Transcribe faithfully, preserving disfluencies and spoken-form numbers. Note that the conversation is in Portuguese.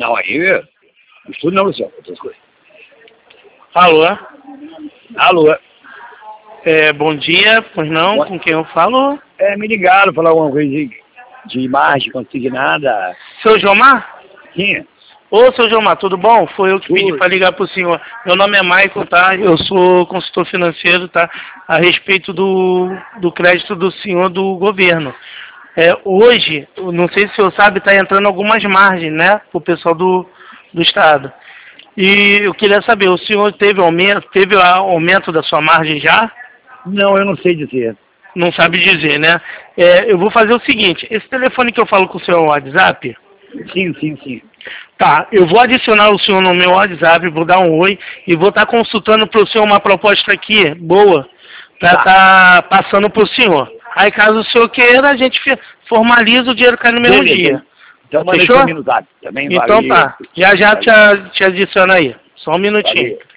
Não, aí... Estudo não, Luciano, outras coisas. Alô? Alô? É, bom dia, pois não, Bom... com quem eu falo? É, me ligaram, falar alguma coisa de, de imagem consignada. Seu Jomar? Sim. Ô, seu Jomar, tudo bom? Foi eu que Tudo. pedi para ligar para o senhor. Meu nome é Michael, tá? Eu sou consultor financeiro, tá? A respeito do, do crédito do senhor do governo. É, hoje, não sei se o senhor sabe, está entrando algumas margens, né? Para o pessoal do, do Estado. E eu queria saber, o senhor teve aumento, teve aumento da sua margem já? Não, eu não sei dizer. Não sabe dizer, né? É, eu vou fazer o seguinte, esse telefone que eu falo com o senhor é o WhatsApp? Sim, sim, sim. Tá, eu vou adicionar o senhor no meu WhatsApp, vou dar um oi e vou estar consultando para o senhor uma proposta aqui, boa, para estar tá. tá passando para o senhor. Aí caso o senhor queira, a gente formaliza o dinheiro cai no mesmo Beleza. dia. Então, Fechou? no zap também, então valeu. tá, já já te, te adiciono aí, só um minutinho. Valeu.